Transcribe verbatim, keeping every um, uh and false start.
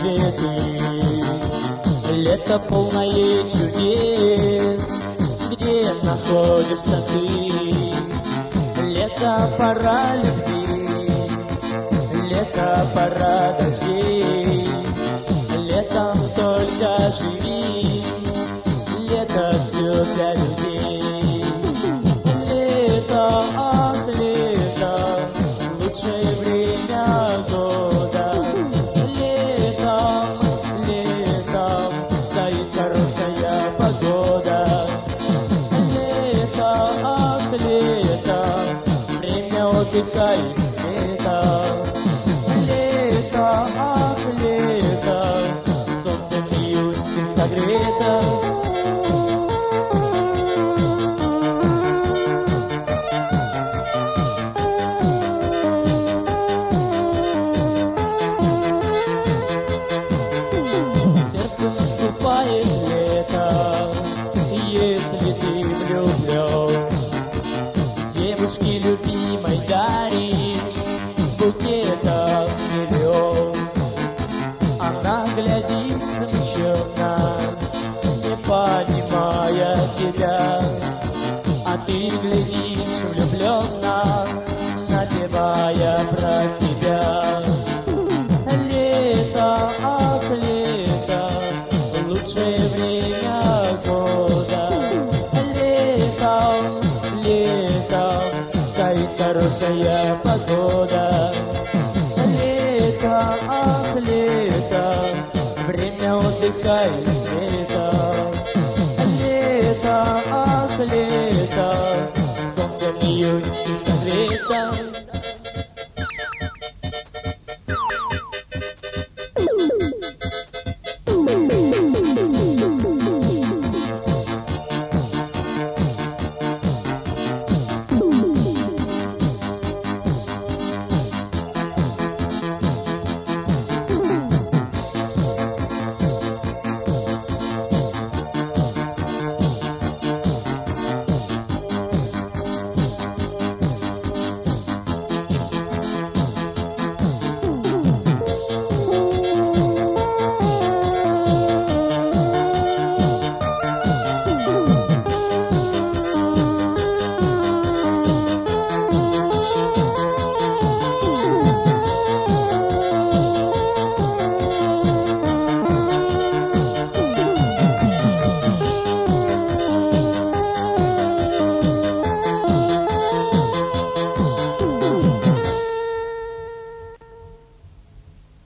цветы. Лето полное чудес, где находишься ты. Лето пора любви, лето пора дождей. Летом только живи, лето все для людей. Лето, ах, лето, лучшее время года. Летом, летом стоит хорошая погода. Лето, ах, лето, время отдыха и света. Лето, ах, лето, солнцем июньским согрето. Наступает лето, если ты влюблен, девушке любимой даришь букетов миллион. Она глядит смущенно, не понимая тебя, а ты глядишь влюбленно, напевая про себя. Лето, ах, лето, лучшее время года. Летом, летом стоит хорошая погода. Лето, ах, лето, время отдыха и